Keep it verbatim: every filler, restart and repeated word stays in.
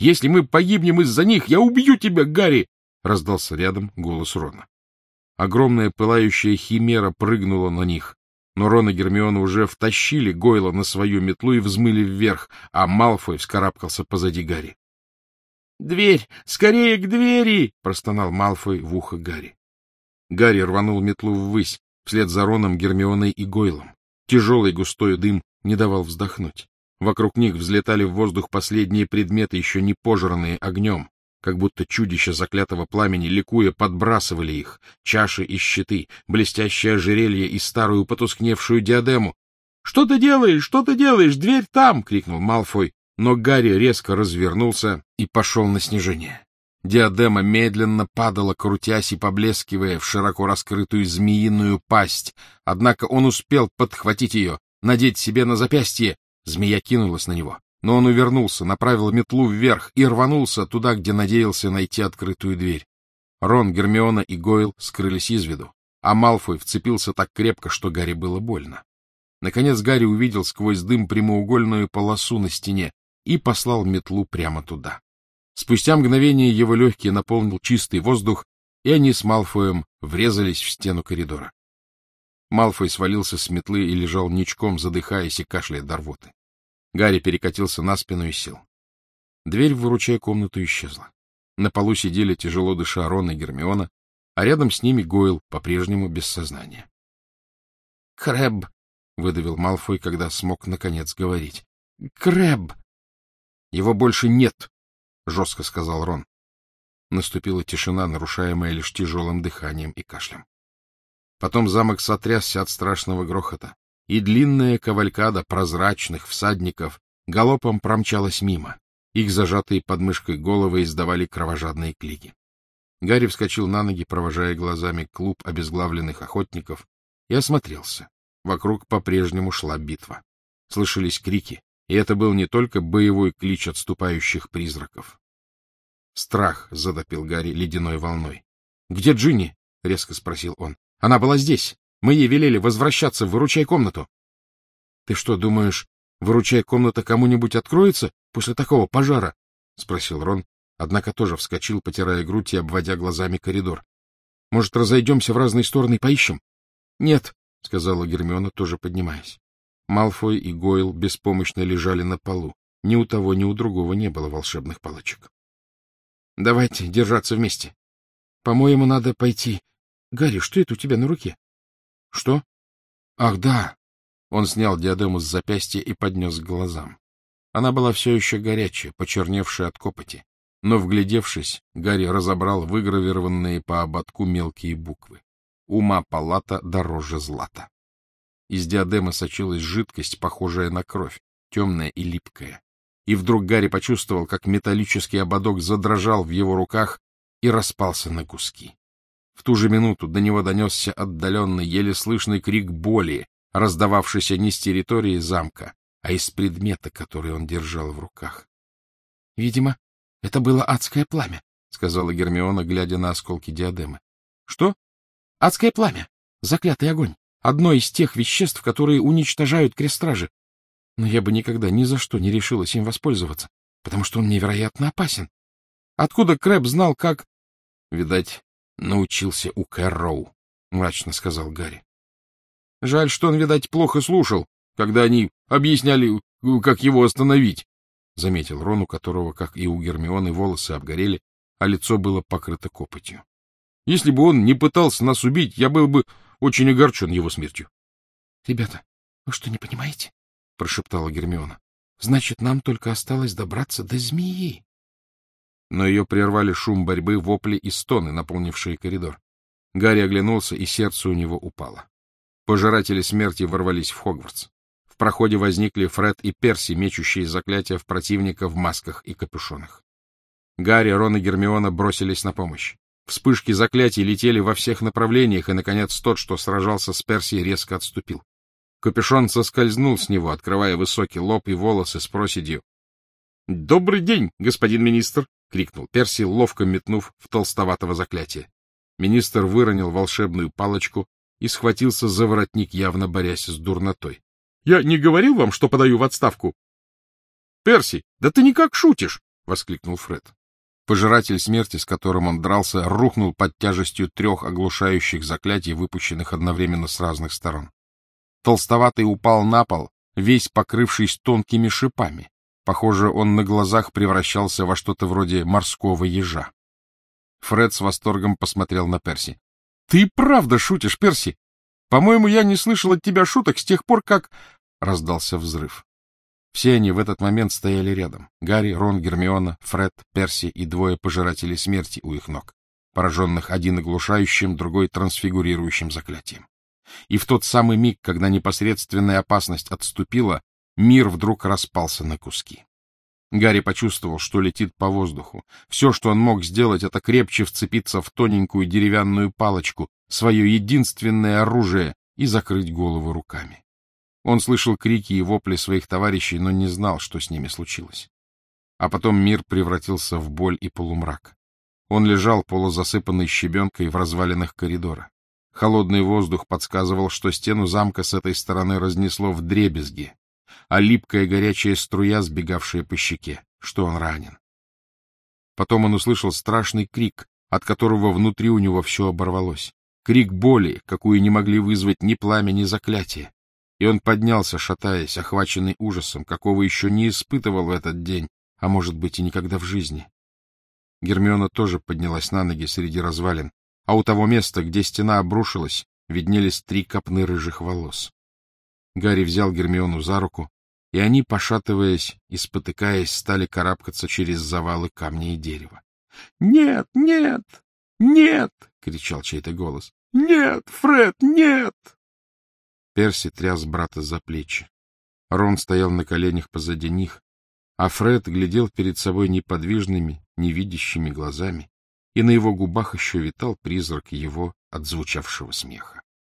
Если мы погибнем из-за них, я убью тебя, Гарри! — раздался рядом голос Рона. Огромная пылающая химера прыгнула на них, но Рон и Гермиона уже втащили Гойла на свою метлу и взмыли вверх, а Малфой вскарабкался позади Гарри. — Дверь! Скорее к двери! — простонал Малфой в ухо Гарри. Гарри рванул метлу ввысь, вслед за Роном, Гермионой и Гойлом. Тяжелый густой дым не давал вздохнуть. Вокруг них взлетали в воздух последние предметы, еще не пожранные огнем, как будто чудища заклятого пламени, ликуя, подбрасывали их, чаши и щиты, блестящее ожерелье и старую потускневшую диадему. — Что ты делаешь? Что ты делаешь? Дверь там! — крикнул Малфой, но Гарри резко развернулся и пошел на снижение. Диадема медленно падала, крутясь и поблескивая в широко раскрытую змеиную пасть, однако он успел подхватить ее, надеть себе на запястье. Змея кинулась на него, но он увернулся, направил метлу вверх и рванулся туда, где надеялся найти открытую дверь. Рон, Гермиона и Гойл скрылись из виду, а Малфой вцепился так крепко, что Гарри было больно. Наконец Гарри увидел сквозь дым прямоугольную полосу на стене и послал метлу прямо туда. Спустя мгновение его легкие наполнил чистый воздух, и они с Малфоем врезались в стену коридора. Малфой свалился с метлы и лежал ничком, задыхаясь и кашляя до рвоты. Гарри перекатился на спину и сел. Дверь в выручай комнату исчезла. На полу сидели, тяжело дыша, Рон и Гермиона, а рядом с ними Гойл, по-прежнему без сознания. — Крэбб! — выдавил Малфой, когда смог наконец говорить. — Крэбб! — Его больше нет! — жестко сказал Рон. Наступила тишина, нарушаемая лишь тяжелым дыханием и кашлем. Потом замок сотрясся от страшного грохота, и длинная кавалькада прозрачных всадников галопом промчалась мимо. Их зажатые под мышкой головы издавали кровожадные клики. Гарри вскочил на ноги, провожая глазами клуб обезглавленных охотников, и осмотрелся. Вокруг по-прежнему шла битва. Слышались крики, и это был не только боевой клич отступающих призраков. Страх затопил Гарри ледяной волной. — Где Джинни? — резко спросил он. — Она была здесь. Мы ей велели возвращаться в выручай комнату. — Ты что, думаешь, выручай комната кому-нибудь откроется после такого пожара? — спросил Рон, однако тоже вскочил, потирая грудь и обводя глазами коридор. — Может, разойдемся в разные стороны и поищем? — Нет, — сказала Гермиона, тоже поднимаясь. Малфой и Гойл беспомощно лежали на полу. Ни у того, ни у другого не было волшебных палочек. — Давайте держаться вместе. По-моему, надо пойти. Гарри, что это у тебя на руке? — Что? — Ах, да. Он снял диадему с запястья и поднес к глазам. Она была все еще горячая, почерневшая от копоти. Но, вглядевшись, Гарри разобрал выгравированные по ободку мелкие буквы. «Ума палата дороже злата». Из диадемы сочилась жидкость, похожая на кровь, темная и липкая. И вдруг Гарри почувствовал, как металлический ободок задрожал в его руках и распался на куски. В ту же минуту до него донесся отдаленный, еле слышный крик боли, раздававшийся не с территории замка, а из предмета, который он держал в руках. — Видимо, это было адское пламя, — сказала Гермиона, глядя на осколки диадемы. — Что? — Адское пламя. Заклятый огонь. Одно из тех веществ, которые уничтожают крестражи. Но я бы никогда ни за что не решилась им воспользоваться, потому что он невероятно опасен. Откуда Крэбб знал, как... — Видать, научился у Кэрроу, — мрачно сказал Гарри. — Жаль, что он, видать, плохо слушал, когда они объясняли, как его остановить, — заметил Рон, у которого, как и у Гермионы, волосы обгорели, а лицо было покрыто копотью. — Если бы он не пытался нас убить, я был бы очень огорчен его смертью. — Ребята, вы что, не понимаете? — прошептала Гермиона. — Значит, нам только осталось добраться до змеи. Но ее прервали шум борьбы, вопли и стоны, наполнившие коридор. Гарри оглянулся, и сердце у него упало. Пожиратели смерти ворвались в Хогвартс. В проходе возникли Фред и Перси, мечущие заклятия в противника в масках и капюшонах. Гарри, Рон и Гермиона бросились на помощь. Вспышки заклятий летели во всех направлениях, и, наконец, тот, что сражался с Перси, резко отступил. Капюшон соскользнул с него, открывая высокий лоб и волосы с проседью. — Добрый день, господин министр! — крикнул Перси, ловко метнув в толстоватого заклятия. Министр выронил волшебную палочку и схватился за воротник, явно борясь с дурнотой. — Я не говорил вам, что подаю в отставку? — Перси, да ты никак шутишь! — воскликнул Фред. Пожиратель смерти, с которым он дрался, рухнул под тяжестью трех оглушающих заклятий, выпущенных одновременно с разных сторон. Толстоватый упал на пол, весь покрывшись тонкими шипами. Похоже, он на глазах превращался во что-то вроде морского ежа. Фред с восторгом посмотрел на Перси. — Ты правда шутишь, Перси? По-моему, я не слышал от тебя шуток с тех пор, как... Раздался взрыв. Все они в этот момент стояли рядом. Гарри, Рон, Гермиона, Фред, Перси и двое пожирателей смерти у их ног, пораженных один оглушающим, другой трансфигурирующим заклятием. И в тот самый миг, когда непосредственная опасность отступила, мир вдруг распался на куски. Гарри почувствовал, что летит по воздуху. Все, что он мог сделать, это крепче вцепиться в тоненькую деревянную палочку, свое единственное оружие, и закрыть голову руками. Он слышал крики и вопли своих товарищей, но не знал, что с ними случилось. А потом мир превратился в боль и полумрак. Он лежал полузасыпанный щебенкой в развалинах коридора. Холодный воздух подсказывал, что стену замка с этой стороны разнесло вдребезги, а липкая горячая струя, сбегавшая по щеке, что он ранен. Потом он услышал страшный крик, от которого внутри у него все оборвалось. Крик боли, какую не могли вызвать ни пламя, ни заклятие. И он поднялся, шатаясь, охваченный ужасом, какого еще не испытывал в этот день, а может быть и никогда в жизни. Гермиона тоже поднялась на ноги среди развалин, а у того места, где стена обрушилась, виднелись три копны рыжих волос. Гарри взял Гермиону за руку, и они, пошатываясь и спотыкаясь, стали карабкаться через завалы камня и дерева. — Нет, нет, нет! — кричал чей-то голос. — Нет, Фред, нет! Перси тряс брата за плечи. Рон стоял на коленях позади них, а Фред глядел перед собой неподвижными, невидящими глазами, и на его губах еще витал призрак его отзвучавшего смеха.